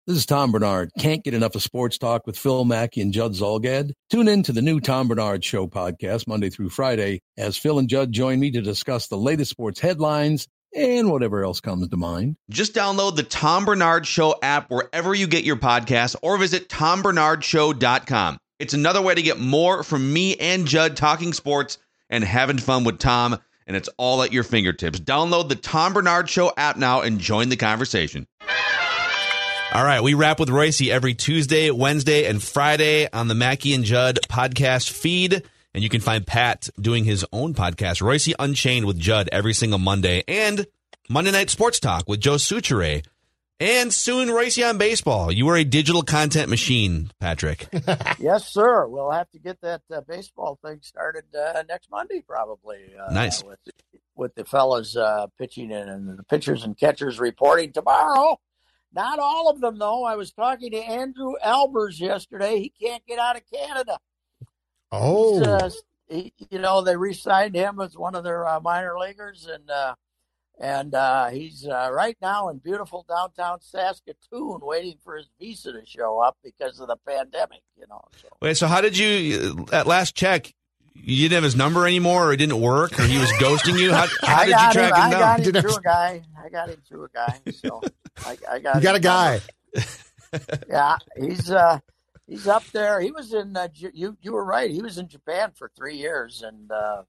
This is Tom Bernard. Can't get enough of sports talk with Phil Mackey and Judd Zolgad? Tune in to the new Tom Bernard Show podcast Monday through Friday as Phil and Judd join me to discuss the latest sports headlines and whatever else comes to mind. Just download the Tom Bernard Show app wherever you get your podcasts or visit tombernardshow.com. It's another way to get more from me and Judd talking sports and having fun with Tom, and it's all at your fingertips. Download the Tom Bernard Show app now and join the conversation. All right, we wrap with Royce every Tuesday, Wednesday, and Friday on the Mackey and Judd podcast feed. And you can find Pat doing his own podcast, Royce Unchained with Judd, every single Monday. And Monday Night Sports Talk with Joe Suchere. And soon, Royce on baseball. You are a digital content machine, Patrick. Yes, sir. We'll have to get that baseball thing started next Monday, probably. Nice. With the fellas pitching in and the pitchers and catchers reporting tomorrow. Not all of them, though. I was talking to Andrew Albers yesterday. He can't get out of Canada. Oh. They re-signed him as one of their minor leaguers, and he's right now in beautiful downtown Saskatoon waiting for his visa to show up because of the pandemic, So. Wait, so how did you, at last check, you didn't have his number anymore, or it didn't work, or he was ghosting you? How did you track him down? I got him through a guy. So I got. You got a guy. Yeah, he's up there. He was in. You were right. He was in Japan for 3 years, and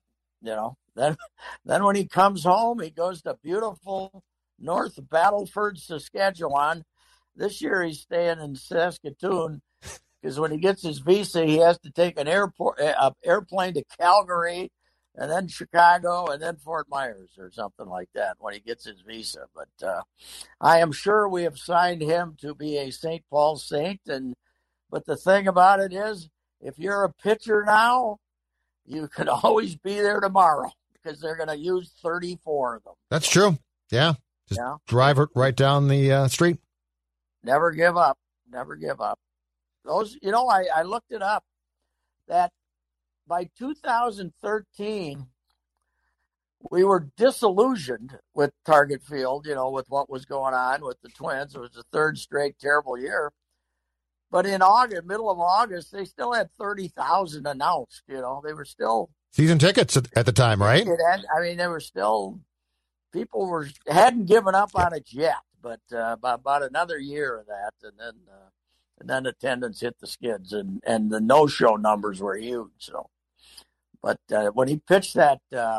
then when he comes home, he goes to beautiful North Battleford, Saskatchewan. This year, he's staying in Saskatoon. Because when he gets his visa, he has to take an airplane to Calgary, and then Chicago, and then Fort Myers or something like that when he gets his visa. But I am sure we have signed him to be a St. Paul Saint. But the thing about it is, if you're a pitcher now, you can always be there tomorrow because they're going to use 34 of them. That's true. Yeah. Just drive it right down the street. Never give up. Never give up. Those, I looked it up, that by 2013, we were disillusioned with Target Field, with what was going on with the Twins. It was the third straight terrible year. But in August, middle of August, they still had 30,000 announced, They were still season tickets at the time, right? They were still, people hadn't given up on it yet, but about another year of that, and then attendance hit the skids, and the no-show numbers were huge. So, but when he pitched that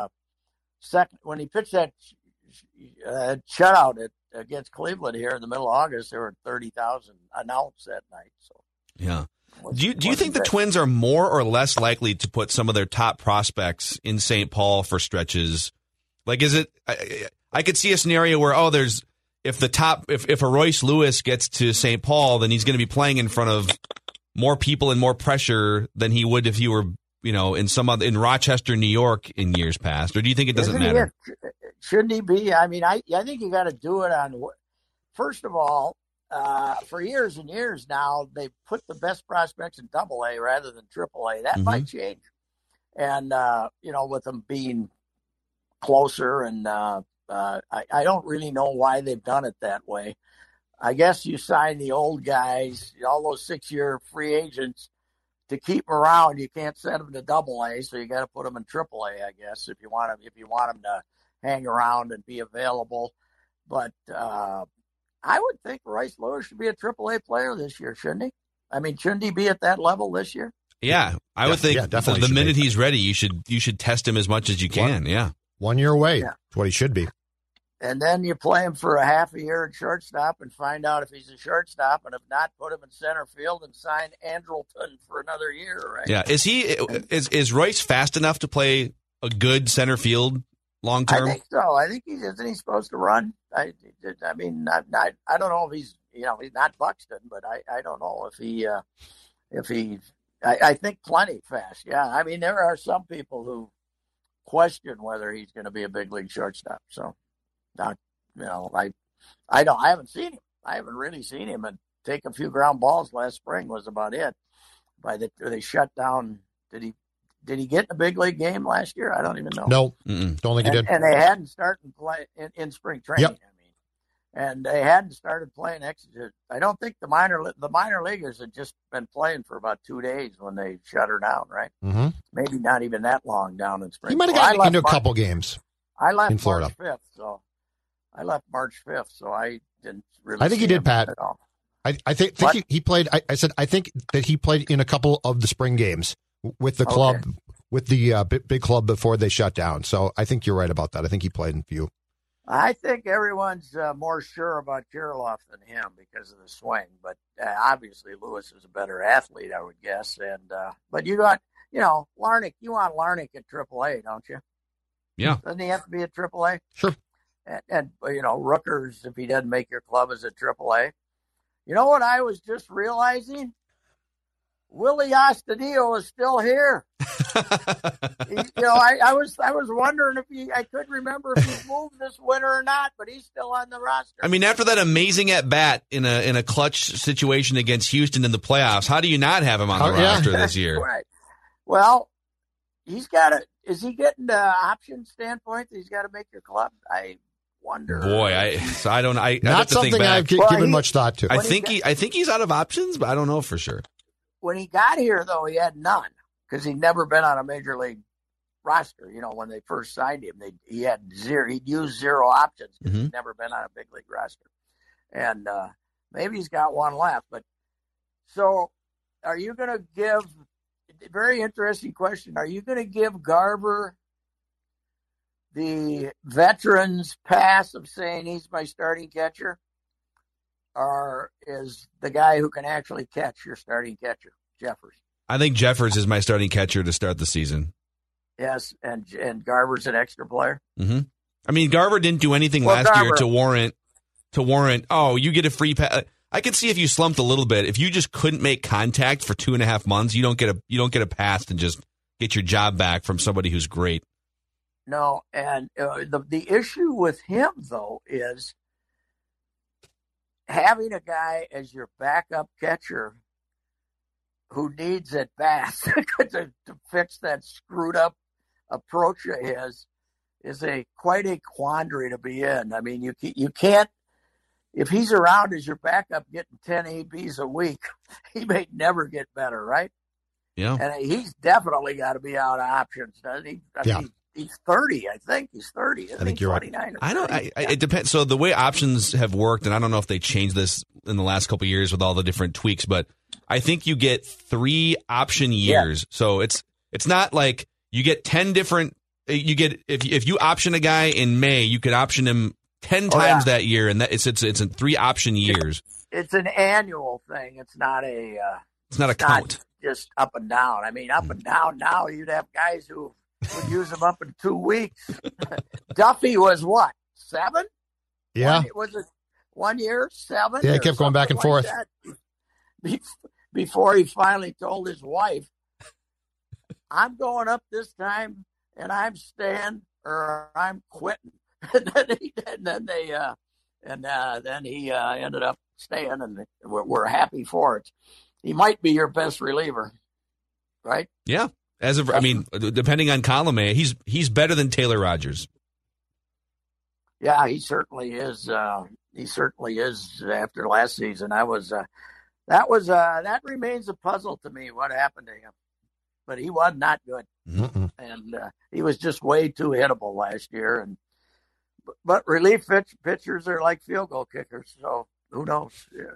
shutout against Cleveland here in the middle of August, there were 30,000 announced that night. So, yeah. Do you think the Twins are more or less likely to put some of their top prospects in St. Paul for stretches? Like, is it? I could see a scenario where if a Royce Lewis gets to St. Paul, then he's going to be playing in front of more people and more pressure than he would if he were, in Rochester, New York in years past. Or do you think it doesn't matter? Shouldn't he be? I think you got to do it on. First of all, for years and years now, they put the best prospects in AA rather than AAA. That might change, and with them being closer and. I don't really know why they've done it that way. I guess you sign the old guys, all those 6-year free agents, to keep them around. You can't send them to AA, so you got to put them in AAA, I guess, if you want them to hang around and be available. But I would think Royce Lewis should be a AAA player this year, shouldn't he? Shouldn't he be at that level this year? Yeah, I would think definitely the minute he's ready, you should test him as much as you can. Yeah. 1 year away. Yeah. That's what he should be. And then you play him for a half a year at shortstop and find out if he's a shortstop, and if not, put him in center field and sign Andrelton for another year, right? Yeah. Is Royce fast enough to play a good center field long term? I think so. I think isn't he supposed to run? I don't know if he's he's not Buxton, but I don't know if he I think plenty fast. Yeah. There are some people who question whether he's going to be a big league shortstop. So, I haven't seen him. I haven't really seen him, and take a few ground balls last spring was about it. They shut down. Did he get in a big league game last year? I don't even know. No, don't think he did. And they hadn't started play in spring training. Yep. and they hadn't started playing extra. I don't think the minor leaguers had just been playing for about 2 days when they shut her down, right? Mm-hmm. Maybe not even that long down in spring. He might have gotten into a couple games. I left in Florida. March 5th, so I didn't really. I think he did, Pat. At all. I think he played. I said I think that he played in a couple of the spring games with the club, with the big club before they shut down. So I think you're right about that. I think he played in a few. I think everyone's more sure about Kirilloff than him because of the swing, but obviously Lewis is a better athlete, I would guess. And but you got Larnach. You want Larnach at AAA, don't you? Yeah. Doesn't he have to be at AAA? Sure. And Rookers, if he doesn't make your club, is at AAA. You know what I was just realizing? Willie Astudillo is still here. I was wondering if I couldn't remember if he moved this winter or not, but he's still on the roster. I mean, after that amazing at bat in a clutch situation against Houston in the playoffs, how do you not have him on the roster this year? Right. Well, he's got to. Is he getting the option standpoint that he's got to make your club? I wonder. Boy, I don't. Not something I've given much thought to. I think he's out of options, but I don't know for sure. When he got here, though, he had none because he'd never been on a major league roster. When they first signed him, he had zero. He'd used zero options because he'd never been on a big league roster. And maybe he's got one left. But so, are you going to give? Very interesting question. Are you going to give Garver the veterans pass of saying he's my starting catcher? Or is the guy who can actually catch your starting catcher, Jeffers? I think Jeffers is my starting catcher to start the season. Yes, and Garver's an extra player? Mm-hmm. I mean, Garver didn't do anything last year to warrant, you get a free pass. I could see if you slumped a little bit. If you just couldn't make contact for 2.5 months, you don't get a pass and just get your job back from somebody who's great. No, and the issue with him, though, is having a guy as your backup catcher who needs at bats to fix that screwed up approach of his is quite a quandary to be in. I mean, you can't. If he's around as your backup getting 10 ABs a week, he may never get better, right? Yeah. And he's definitely got to be out of options, doesn't he? He's 30, I think. He's 30. I think you're 29 right. It depends. So the way options have worked, and I don't know if they changed this in the last couple of years with all the different tweaks, but I think you get 3 option years. Yeah. So it's not like you get 10 different. You get if you option a guy in May, you could option him 10 times that year, and it's in 3 option years. It's an annual thing. It's not a. It's not a count. Just up and down. I mean, up and down. Now you'd have guys who would use them up in 2 weeks. Duffy was what, 7? Yeah. Was it 1 year, 7? Yeah, he kept going back and forth. Before he finally told his wife, "I'm going up this time, and I'm staying, or I'm quitting." And then he ended up staying, and we're happy for it. He might be your best reliever, right? Yeah. Depending on column A, he's better than Taylor Rogers. Yeah, he certainly is. He certainly is. After last season, that remains a puzzle to me. What happened to him? But he was not good, and he was just way too hittable last year. But relief pitchers are like field goal kickers, so who knows?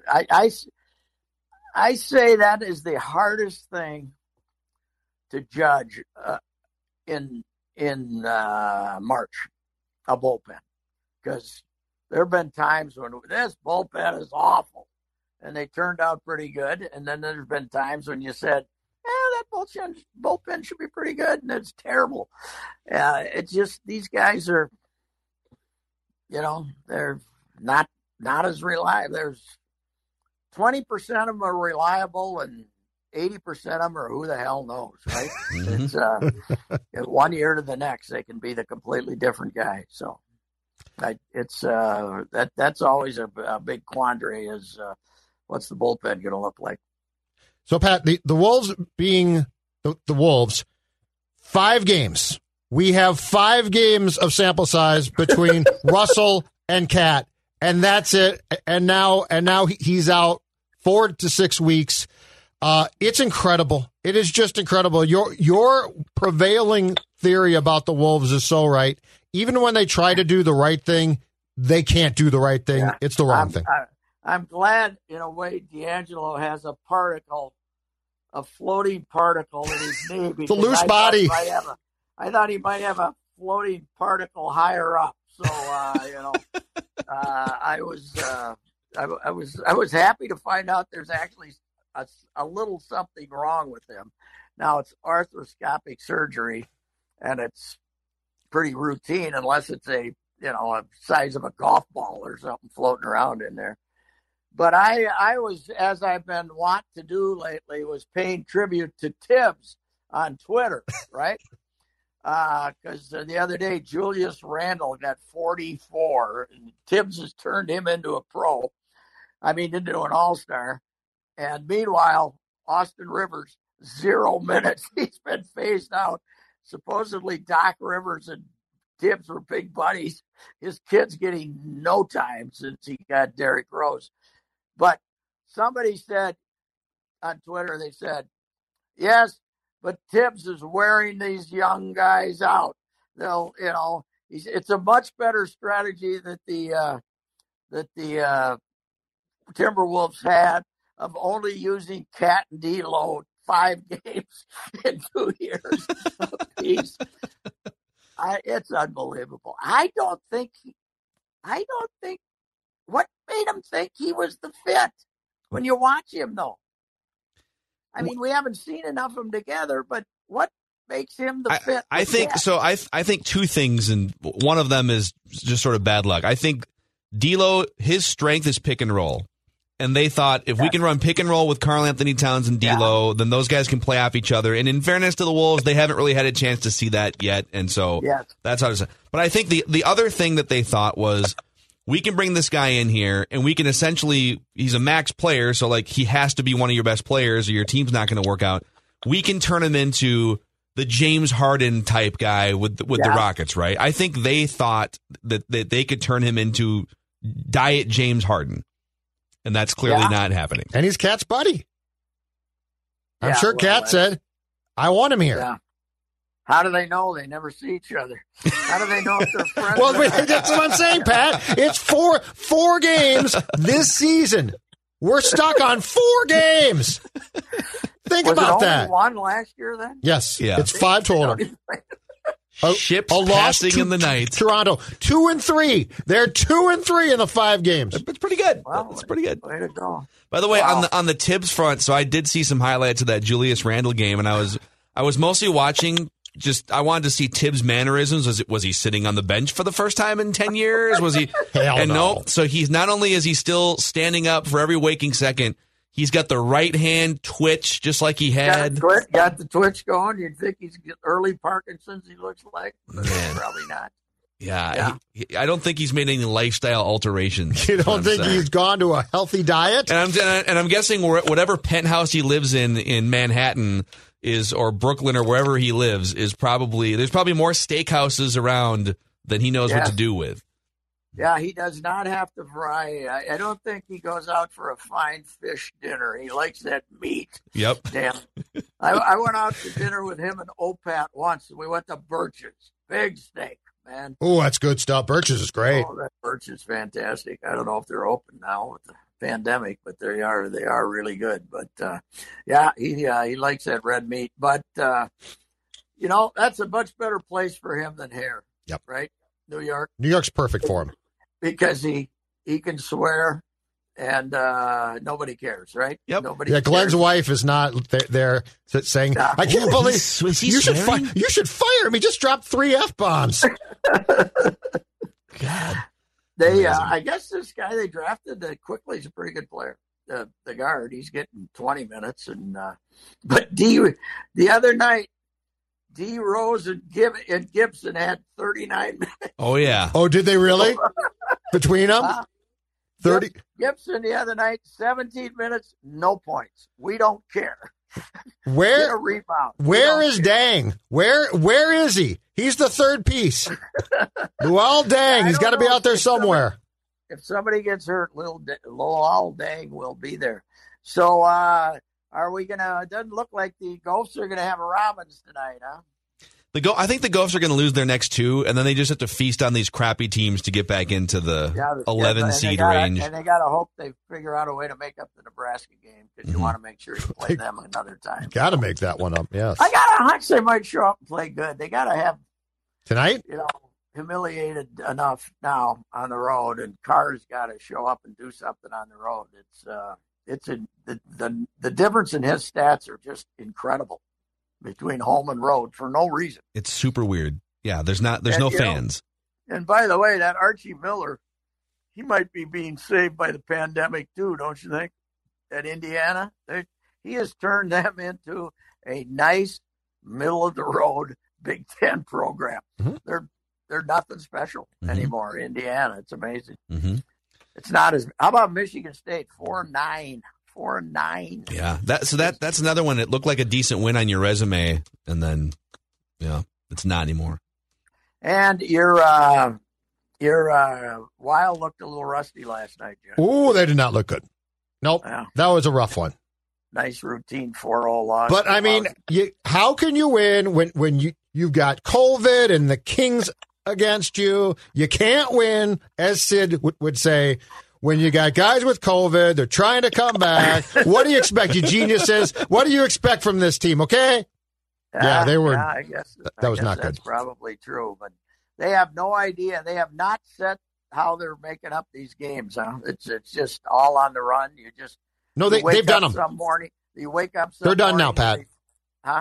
I say that is the hardest thing to judge in March, a bullpen, because there have been times when this bullpen is awful, and they turned out pretty good, and then there's been times when you said, that bullpen should be pretty good, and it's terrible. It's just these guys are, they're not as reliable. There's 20% of them are reliable, and 80% of them are who the hell knows, right? It's 1 year to the next, they can be the completely different guy. So that's always a big quandary is what's the bullpen going to look like? So, Pat, the Wolves being the Wolves, 5 games. We have 5 games of sample size between Russell and Cat, and that's it. And now he's out 4 to 6 weeks. It's incredible. It is just incredible. Your prevailing theory about the Wolves is so right. Even when they try to do the right thing, they can't do the right thing. Yeah. It's the wrong thing. I'm glad, in a way, D'Angelo has a floating particle in his knee. It's a loose body. I thought he might have a floating particle higher up. So, I was happy to find out there's actually a little something wrong with him. Now it's arthroscopic surgery, and it's pretty routine unless it's a size of a golf ball or something floating around in there. But I was, as I've been wont to do lately, was paying tribute to Tibbs on Twitter, right? Because the other day Julius Randle got 44, and Tibbs has turned him into a pro. Into an all-star. And meanwhile, Austin Rivers, 0 minutes. He's been phased out. Supposedly Doc Rivers and Tibbs were big buddies. His kid's getting no time since he got Derrick Rose. But somebody said on Twitter, they said, yes, but Tibbs is wearing these young guys out. It's a much better strategy that the Timberwolves had of only using Cat and D'Lo 5 games in 2 years apiece. It's unbelievable. I don't think what made him think he was the fit when you watch him, though. We haven't seen enough of them together, but what makes him the fit? I think so. I think 2 things, and one of them is just sort of bad luck. I think D'Lo, his strength is pick and roll. And they thought, if we can run pick and roll with Karl Anthony Towns and D'Lo, then those guys can play off each other. And in fairness to the Wolves, they haven't really had a chance to see that yet. And so that's how to say. But I think the other thing that they thought was, we can bring this guy in here, and we can essentially, he's a max player, so he has to be one of your best players, or your team's not going to work out. We can turn him into the James Harden type guy with the Rockets, right? I think they thought that they could turn him into diet James Harden. And that's clearly not happening. And he's Cat's buddy. I'm sure Cat said, I want him here. Yeah. How do they know? They never see each other. How do they know if they're friends? Well, that's what I'm saying, Pat. It's four games this season. We're stuck on 4 games. Think about that. Was it only 1 last year then? Yes. Yeah. It's 5 total. Ships passing in the night. Toronto 2-3. They're 2-3 in the 5 games. It's pretty good. Wow, it's pretty good. Way to go. By the way, on the Tibbs front, so I did see some highlights of that Julius Randle game, and I was mostly watching. I wanted to see Tibbs' mannerisms. Was he sitting on the bench for the first time in 10 years? Was he? Hell and no. So he's not only is he still standing up for every waking second. He's got the right hand twitch, just like he had. Got the twitch going. You'd think he's early Parkinson's, he looks like. But probably not. Yeah. I don't think he's made any lifestyle alterations. You don't think he's gone to a healthy diet? And I'm guessing whatever penthouse he lives in Manhattan or Brooklyn or wherever he lives there's probably more steakhouses around than he knows what to do with. Yeah, he does not have to fry. I don't think he goes out for a fine fish dinner. He likes that meat. Yep. Damn. I went out to dinner with him and Opat once. We went to Birch's. Big steak, man. Oh, that's good stuff. Birch's is great. Oh, that Birch's is fantastic. I don't know if they're open now with the pandemic, but they are really good. But, he likes that red meat. But, that's a much better place for him than here. Yep. Right? New York. New York's perfect for him. Because he can swear and nobody cares, right? Yep. Nobody Glenn's cares. wife is not there saying, I can't believe you should fire me. Just dropped 3 F-bombs. God. I guess this guy they drafted quickly is a pretty good player. The guard, he's getting 20 minutes. But the other night, D. Rose and Gibson had 39 minutes. Oh, yeah. Oh, did they really? Between them? 30. Gibson the other night, 17 minutes, no points. We don't care. Where? Get a rebound. Where is Dang? Where is he? He's the third piece. Luol Deng. He's got to be out there somewhere. if somebody gets hurt, little Owl Dang will be there. So are we gonna? It doesn't look like the Gophers are gonna have a Robins tonight, huh? I think the Gophers are going to lose their next 2, and then they just have to feast on these crappy teams to get back into the 11 seed range. And they got to hope they figure out a way to make up the Nebraska game, because you want to make sure you play them another time. Got to make that one up, yes. I got a hunch they might show up and play good. They got to have tonight, humiliated enough now on the road, and Carr's got to show up and do something on the road. The difference in his stats are just incredible between home and road for no reason. It's super weird. Yeah, there's no fans. And by the way, that Archie Miller, he might be being saved by the pandemic too, don't you think? At Indiana, he has turned them into a nice middle of the road Big Ten program. Mm-hmm. They're nothing special anymore. Indiana, it's amazing. Mm-hmm. It's not as. How about Michigan State? 4-9. 4-9. Yeah, that's another one. It looked like a decent win on your resume, and then, it's not anymore. And your Wild looked a little rusty last night, Jim. Ooh, they did not look good. Nope, that was a rough one. Nice routine 4-0 loss. But I mean, how can you win when you've got COVID and the Kings against you? You can't win, as Sid would say. When you got guys with COVID, they're trying to come back. What do you expect? Eugenia says, what do you expect from this team, okay? They were. I guess that was not good. That's probably true, but they have no idea. They have not set how they're making up these games, huh? It's just all on the run. They've done them. Some morning, you wake up some They're done morning, now, Pat. Huh?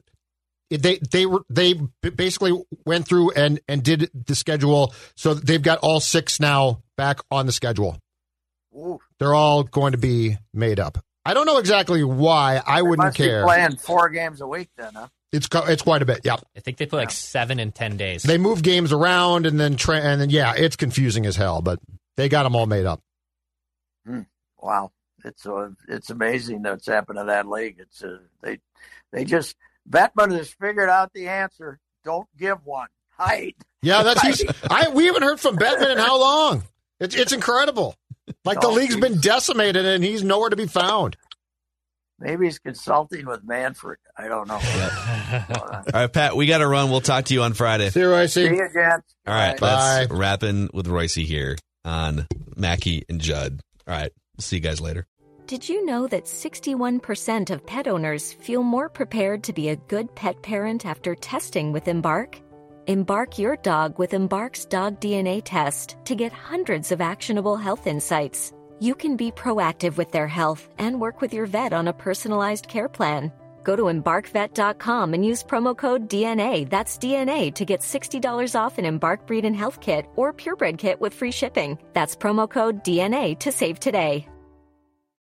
They basically went through and did the schedule, so they've got all 6 now back on the schedule. Ooh. They're all going to be made up. I don't know exactly why. I wouldn't care. Be playing 4 games a week then, huh? It's quite a bit. Yeah, I think they play like 7 in 10 days. They move games around and then it's confusing as hell. But they got them all made up. Wow, it's amazing that's happened to that league. It's they just. Bettman has figured out the answer. Don't give one. Hide. Yeah, we haven't heard from Bettman in how long? It's incredible. Like the league's been decimated and he's nowhere to be found. Maybe he's consulting with Manfred. I don't know. All right, Pat, we got to run. We'll talk to you on Friday. See you, Royce. See you, gents. All right, that's wrapping with Royce here on Mackey and Judd. All right, we'll see you guys later. Did you know that 61% of pet owners feel more prepared to be a good pet parent after testing with Embark? Embark your dog with Embark's dog DNA test to get hundreds of actionable health insights. You can be proactive with their health and work with your vet on a personalized care plan. Go to EmbarkVet.com and use promo code DNA, that's DNA, to get $60 off an Embark Breed and Health Kit or Purebred Kit with free shipping. That's promo code DNA to save today.